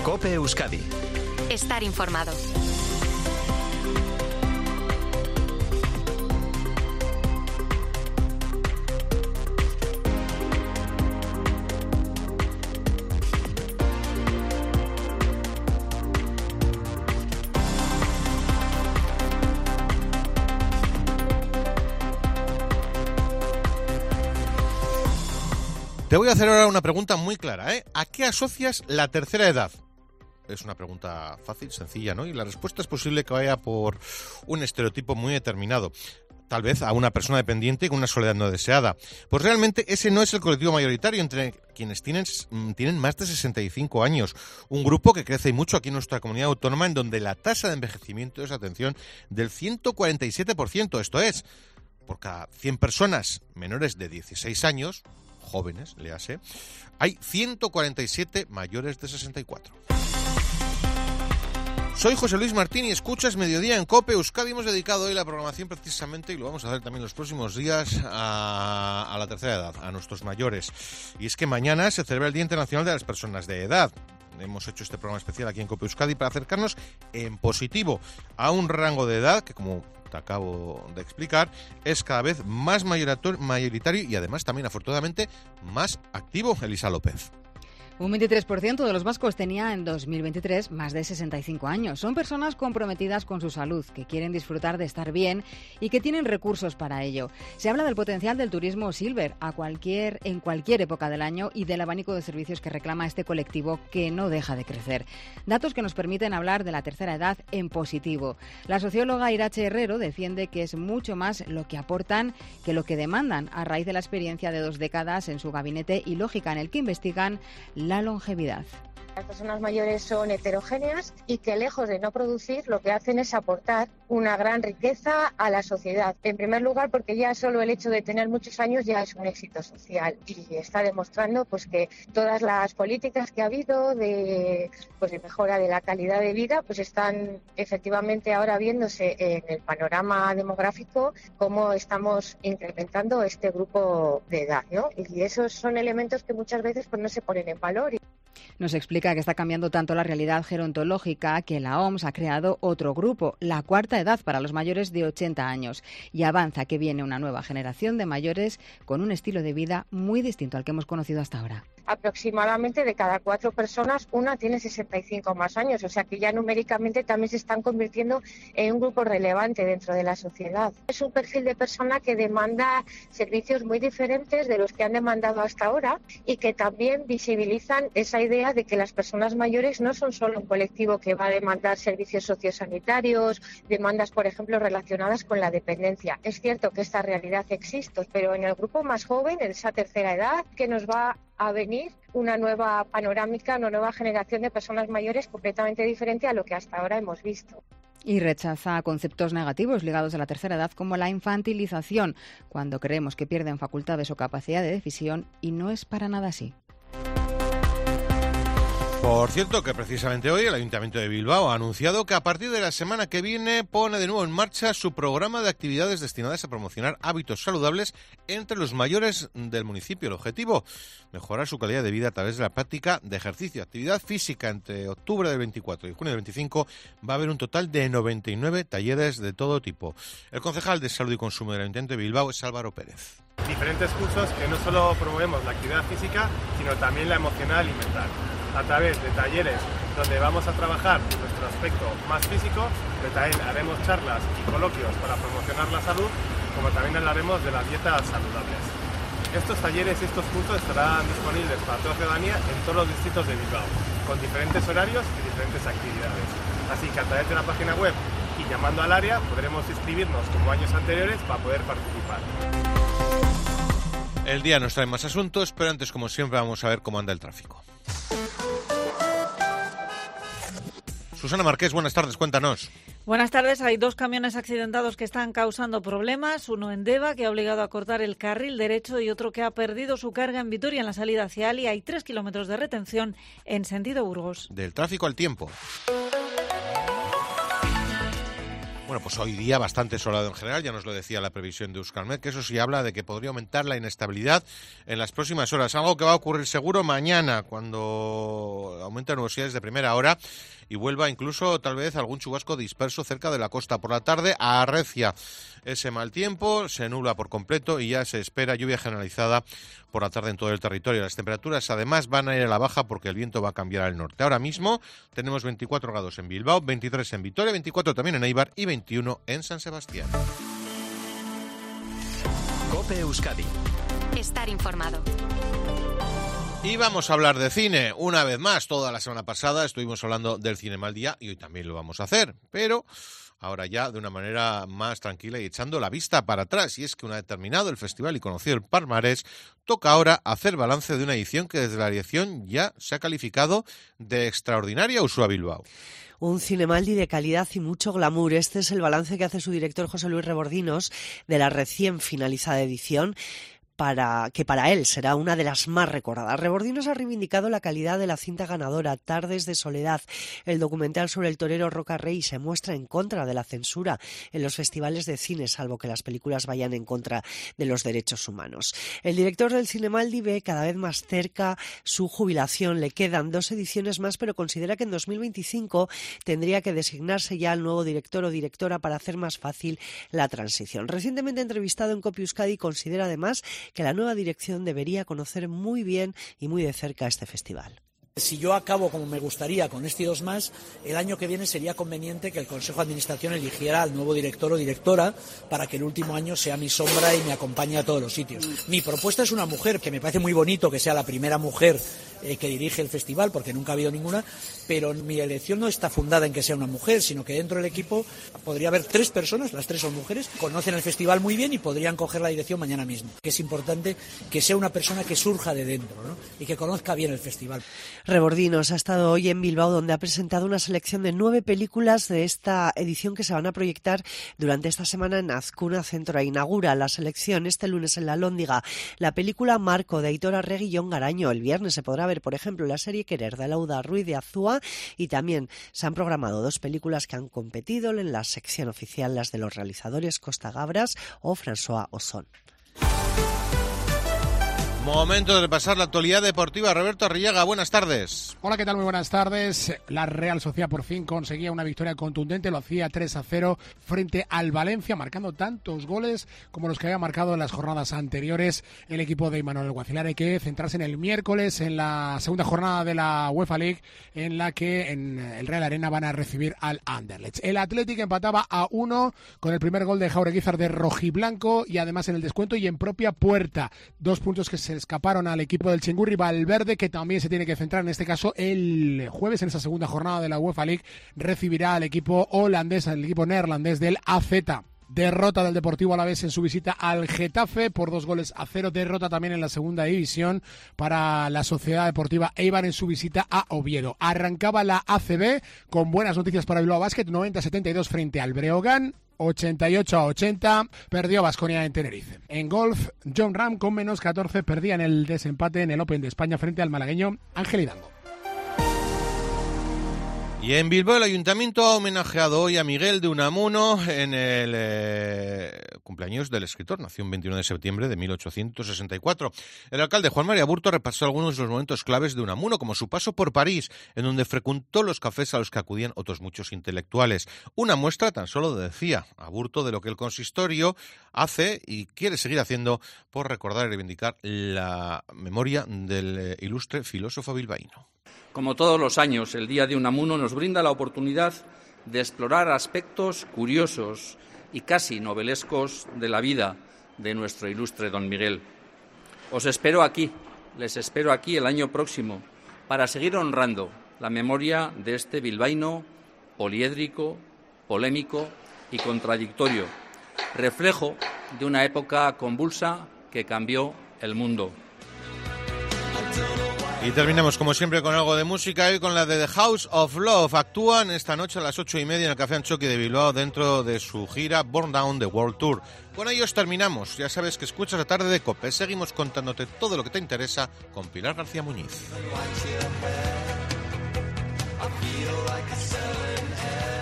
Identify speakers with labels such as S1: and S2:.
S1: COPE Euskadi.
S2: Estar informado.
S3: Te voy a hacer ahora una pregunta muy clara, ¿eh? ¿A qué asocias la tercera edad? Es una pregunta fácil, sencilla, ¿no? Y la respuesta es posible que vaya por un estereotipo muy determinado. Tal vez a una persona dependiente con una soledad no deseada. Pues realmente ese no es el colectivo mayoritario entre quienes tienen más de 65 años. Un grupo que crece mucho aquí en nuestra comunidad autónoma, en donde la tasa de envejecimiento es, atención, del 147%. Esto es, por cada 100 personas menores de 16 años... jóvenes, léase, hay 147 mayores de 64. Soy José Luis Martín y escuchas Mediodía en COPE Euskadi. Hemos dedicado hoy la programación precisamente, y lo vamos a hacer también los próximos días, a la tercera edad, a nuestros mayores. Y es que mañana se celebra el Día Internacional de las Personas de Edad. Hemos hecho este programa especial aquí en COPE Euskadi para acercarnos en positivo a un rango de edad que, como te acabo de explicar, es cada vez más mayoritario y además también, afortunadamente, más activo. Elisa López.
S4: Un 23% de los vascos tenía en 2023 más de 65 años. Son personas comprometidas con su salud, que quieren disfrutar de estar bien y que tienen recursos para ello. Se habla del potencial del turismo silver en cualquier época del año y del abanico de servicios que reclama este colectivo, que no deja de crecer. Datos que nos permiten hablar de la tercera edad en positivo. La socióloga Irache Herrero defiende que es mucho más lo que aportan que lo que demandan, a raíz de la experiencia de 2 décadas en su gabinete y lógica, en el que investigan la longevidad.
S5: Las personas mayores son heterogéneas y que, lejos de no producir, lo que hacen es aportar una gran riqueza a la sociedad. En primer lugar, porque ya solo el hecho de tener muchos años ya es un éxito social, y está demostrando pues que todas las políticas que ha habido de mejora de la calidad de vida pues están efectivamente ahora viéndose en el panorama demográfico, cómo estamos incrementando este grupo de edad, ¿no? Y esos son elementos que muchas veces pues no se ponen en valor.
S4: Nos explica que está cambiando tanto la realidad gerontológica que la OMS ha creado otro grupo, la cuarta edad, para los mayores de 80 años, y avanza que viene una nueva generación de mayores con un estilo de vida muy distinto al que hemos conocido hasta ahora.
S5: Aproximadamente de cada 4 personas, una tiene 65 más años, o sea que ya numéricamente también se están convirtiendo en un grupo relevante dentro de la sociedad. Es un perfil de persona que demanda servicios muy diferentes de los que han demandado hasta ahora, y que también visibilizan esa idea de que las personas mayores no son solo un colectivo que va a demandar servicios sociosanitarios, demandas, por ejemplo, relacionadas con la dependencia. Es cierto que esta realidad existe, pero en el grupo más joven, en esa tercera edad, que nos va a venir una nueva panorámica, una nueva generación de personas mayores completamente diferente a lo que hasta ahora hemos visto.
S4: Y rechaza conceptos negativos ligados a la tercera edad, como la infantilización, cuando creemos que pierden facultades o capacidad de decisión, y no es para nada así.
S3: Por cierto, que precisamente hoy el Ayuntamiento de Bilbao ha anunciado que a partir de la semana que viene pone de nuevo en marcha su programa de actividades destinadas a promocionar hábitos saludables entre los mayores del municipio. El objetivo, mejorar su calidad de vida a través de la práctica de ejercicio, actividad física. Entre octubre del 24 y junio del 25 va a haber un total de 99 talleres de todo tipo. El concejal de Salud y Consumo del Ayuntamiento de Bilbao es Álvaro Pérez.
S6: Diferentes cursos que no solo promovemos la actividad física, sino también la emocional y mental, a través de talleres donde vamos a trabajar nuestro aspecto más físico, pero también haremos charlas y coloquios para promocionar la salud, como también hablaremos de las dietas saludables. Estos talleres y estos cursos estarán disponibles para toda la ciudadanía en todos los distritos de Bilbao, con diferentes horarios y diferentes actividades. Así que a través de la página web y llamando al área podremos inscribirnos como años anteriores para poder participar.
S3: El día nos trae más asuntos, pero antes, como siempre, vamos a ver cómo anda el tráfico. Susana Marqués, buenas tardes, cuéntanos.
S7: Buenas tardes. Hay 2 camiones accidentados que están causando problemas. Uno en Deva, que ha obligado a cortar el carril derecho, y otro que ha perdido su carga en Vitoria, en la salida hacia Ali. Hay 3 kilómetros de retención en sentido Burgos.
S3: Del tráfico al tiempo. Bueno, pues hoy día bastante soleado en general, ya nos lo decía la previsión de Euskalmet, que eso sí habla de que podría aumentar la inestabilidad en las próximas horas, algo que va a ocurrir seguro mañana, cuando aumenten nubosidades de primera hora y vuelva incluso tal vez algún chubasco disperso cerca de la costa. Por la tarde arrecia ese mal tiempo, se nubla por completo y ya se espera lluvia generalizada por la tarde en todo el territorio. Las temperaturas además van a ir a la baja porque el viento va a cambiar al norte. Ahora mismo tenemos 24 grados en Bilbao, 23 en Vitoria, 24 también en Eibar y 21 en San Sebastián.
S1: COPE Euskadi.
S2: Estar informado.
S3: Y vamos a hablar de cine. Una vez más, toda la semana pasada estuvimos hablando del Cinema al Día y hoy también lo vamos a hacer, pero ahora ya de una manera más tranquila y echando la vista para atrás. Y es que una vez terminado el festival y conocido el palmarés, toca ahora hacer balance de una edición que desde la dirección ya se ha calificado de extraordinaria. Ursula Bilbao.
S8: Un Cinemaldi de calidad y mucho glamour. Este es el balance que hace su director José Luis Rebordinos de la recién finalizada edición, que para él será una de las más recordadas. Rebordinos ha reivindicado la calidad de la cinta ganadora, Tardes de soledad. El documental sobre el torero Roca Rey se muestra en contra de la censura en los festivales de cine, salvo que las películas vayan en contra de los derechos humanos. El director del Cinemaldi ve cada vez más cerca su jubilación. Le quedan 2 ediciones más, pero considera que en 2025 tendría que designarse ya el nuevo director o directora para hacer más fácil la transición. Recientemente entrevistado en COPE Euskadi, considera además que la nueva dirección debería conocer muy bien y muy de cerca este festival.
S9: Si yo acabo como me gustaría con este y 2 más, el año que viene sería conveniente que el Consejo de Administración eligiera al nuevo director o directora para que el último año sea mi sombra y me acompañe a todos los sitios. Mi propuesta es una mujer, que me parece muy bonito que sea la primera mujer que dirige el festival, porque nunca ha habido ninguna, pero mi elección no está fundada en que sea una mujer, sino que dentro del equipo podría haber 3 personas, las 3 son mujeres, conocen el festival muy bien y podrían coger la dirección mañana mismo. Que es importante que sea una persona que surja de dentro, ¿no? Y que conozca bien el festival.
S8: Rebordinos ha estado hoy en Bilbao, donde ha presentado una selección de 9 películas de esta edición que se van a proyectar durante esta semana en Azkuna Centro. Inaugura la selección este lunes en La Lóndiga la película Marco de Aitor Arregui y Jon Garaño. El viernes se podrá ver, por ejemplo, la serie Querer de Lauda Ruiz de Azúa, y también se han programado 2 películas que han competido en la sección oficial, las de los realizadores Costa Gabras o François Ozon.
S3: Momento de repasar la actualidad deportiva. Roberto Arrillaga, buenas tardes.
S10: Hola, ¿qué tal? Muy buenas tardes. La Real Sociedad por fin conseguía una victoria contundente, lo hacía 3-0 frente al Valencia, marcando tantos goles como los que había marcado en las jornadas anteriores el equipo de Imanol Alguacilar. Hay que centrarse en el miércoles, en la segunda jornada de la UEFA League, en la que en el Real Arena van a recibir al Anderlecht. El Athletic empataba a 1 con el primer gol de Jaureguizar de rojiblanco y además en el descuento y en propia puerta. 2 puntos que se escaparon al equipo del Chingurri. Valverde, que también se tiene que centrar en este caso el jueves en esa segunda jornada de la UEFA League, recibirá al equipo holandés, al equipo neerlandés del AZ. Derrota del Deportivo Alavés en su visita al Getafe por 2-0. Derrota también en la segunda división para la Sociedad Deportiva Eibar en su visita a Oviedo. Arrancaba la ACB con buenas noticias para Bilbao Basket, 90-72 frente al Breogán. 88-80 perdió Baskonia en Tenerife. En golf, John Ram con menos 14 perdía en el desempate en el Open de España frente al malagueño Ángel Hidalgo.
S3: Y en Bilbao el Ayuntamiento ha homenajeado hoy a Miguel de Unamuno en el cumpleaños del escritor. Nació el 21 de septiembre de 1864. El alcalde Juan María Aburto repasó algunos de los momentos claves de Unamuno, como su paso por París, en donde frecuentó los cafés a los que acudían otros muchos intelectuales. Una muestra tan solo decía Aburto de lo que el consistorio hace y quiere seguir haciendo por recordar y reivindicar la memoria del ilustre filósofo bilbaíno.
S11: Como todos los años, el Día de Unamuno nos brinda la oportunidad de explorar aspectos curiosos y casi novelescos de la vida de nuestro ilustre don Miguel. Os espero aquí, les espero aquí el año próximo para seguir honrando la memoria de este bilbaíno poliédrico, polémico y contradictorio, reflejo de una época convulsa que cambió el mundo.
S3: Y terminamos como siempre con algo de música y con la de The House of Love. Actúan esta noche a las 8:30 en el Café Anchoqui de Bilbao dentro de su gira Born Down The World Tour. Con ellos terminamos. Ya sabes que escuchas la tarde de COPE. Seguimos contándote todo lo que te interesa con Pilar García Muñiz.